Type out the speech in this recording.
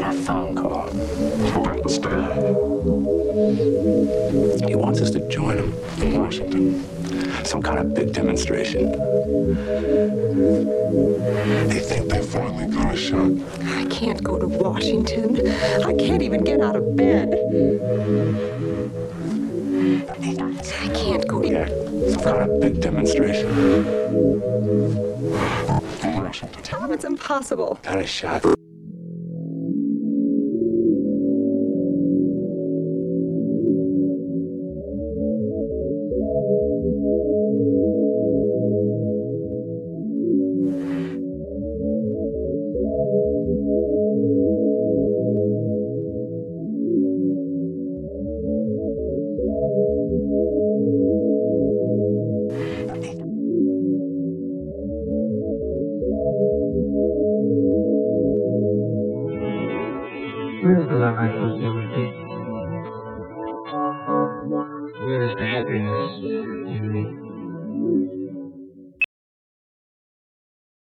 a phone call. About the stay. He wants us to join him in Washington. Some kind of big demonstration. They think they finally got a shot. I can't go to Washington. I can't even get out of bed. I can't go to... Yeah, some kind of big demonstration. Washington. Tell him it's impossible. Got a shot. Where's the life of liberty? Where is the happiness in me?